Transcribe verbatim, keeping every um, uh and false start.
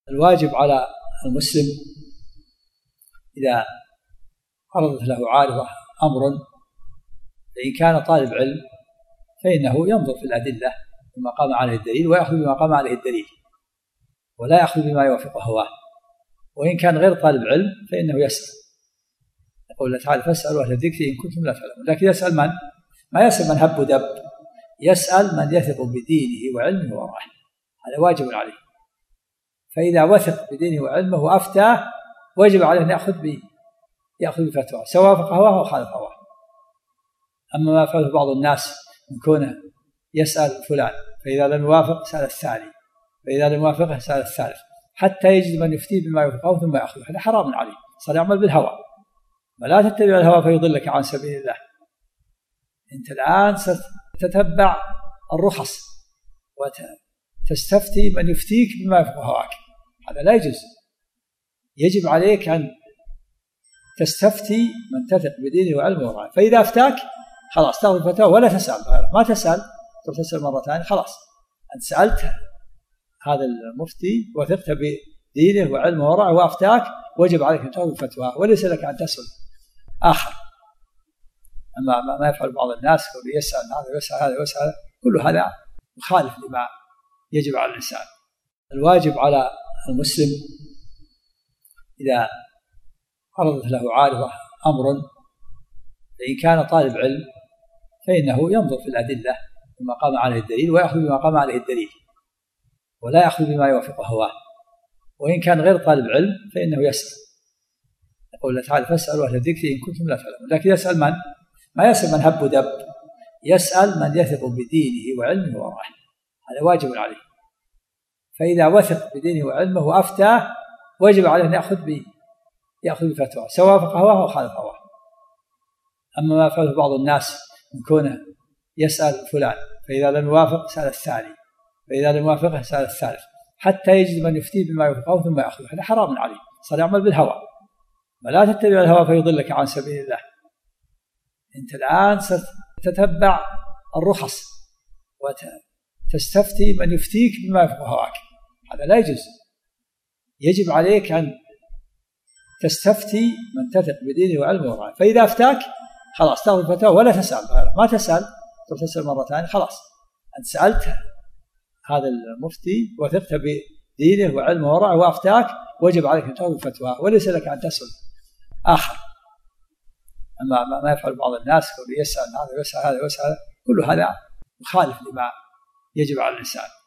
الواجب على المسلم إذا عرضت له عارضة أمر، فإن كان طالب علم فإنه ينظر في الأدلة بما قام عليه الدليل ويأخذ بما قام عليه الدليل ولا يأخذ بما يوافق هواه. وإن كان غير طالب علم فإنه يسأل، يقول الله تعالى فاسألوا أهل الذكر إن كنتم لا تعلمون. لكن يسأل من؟ ما يسأل من هب ودب، يسأل من يثق بدينه وعلمه وراءه، هذا واجب عليه. فإذا وثق بدينه وعلمه وأفتاه واجب عليه أن يأخذ به يأخذ بفتوى سواء وافق هواه أو خالف هواه. أما ما يفعله بعض الناس من كونه يسأل فلان فإذا لم يوافق سأل الثاني، فإذا لم يوافقه سأل الثالث، حتى يجد من يفتيه بما يوافقه ثم يأخذه، هذا حرام عليه، صار يعمل بالهوى. ولا تتبع الهوى فيضلك عن سبيل الله. أنت الآن ستتبع الرخص وتستفتي من يفتيك بما يوافق هواك، هذا لا يجوز. يجب عليك أن تستفتي من تثق بدينه وعلمه وراءه. فإذا أفتاك خلاص تأخذ الفتوى ولا تسأل غيره، ما تسأل تسأل مرة ثانية، خلاص أنت سألت هذا المفتي وثقت بدينه وعلمه وراءه وأفتاك، وجب عليك أن تأخذ الفتوى وليس لك أن تسأل آخر. أما ما يفعل بعض الناس يسأل هذا ويسأل هذا ويسأل، كل هذا مخالف لما يجب على الإنسان. الواجب على المسلم إذا عرضت له عارضة أمر، فإن كان طالب علم فإنه ينظر في الأدلة بما قام عليه الدليل ويأخذ بما قام عليه الدليل ولا يأخذ بما يوافق هواه. وإن كان غير طالب علم فإنه يسأل، يقول الله تعالى فاسألوا أهل الذكر إن كنتم لا تعلمون. لكن يسأل من؟ ما يسأل من هب ودب، يسأل من يثق بدينه وعلمه وراءه، هذا واجب عليه. فإذا وثق بدينه وعلمه وأفتاه واجب عليه أن يأخذ به يأخذ بفتوى سواء وافق هواه أو خالف هواه. أما ما يفعله بعض الناس من كونه يسأل فلان فإذا لم يوافق سأل الثاني، فإذا لم يوافقه سأل الثالث، حتى يجد من يفتيه بما يوافقه ثم يأخذه، هذا حرام عليه، صار يعمل بالهوى. ولا تتبع الهوى فيضلك عن سبيل الله. أنت الآن ستتبع الرخص وتستفتي من يفتيك بما يوافق هواك، هذا لا يجوز. يجب عليك أن تستفتي من تثق بدينه وعلمه وراءه. فإذا أفتاك خلاص تأخذ الفتوى ولا تسأل غيره، ما تسأل تسأل مرة ثانية، خلاص أنت سألت هذا المفتي وثقت بدينه وعلمه وراءه وأفتاك، وجب عليك أن تأخذ الفتوى وليس لك أن تسأل آخر. أما ما يفعل بعض الناس يسأل هذا ويسأل هذا ويسأل، كل هذا مخالف لما يجب على الإنسان.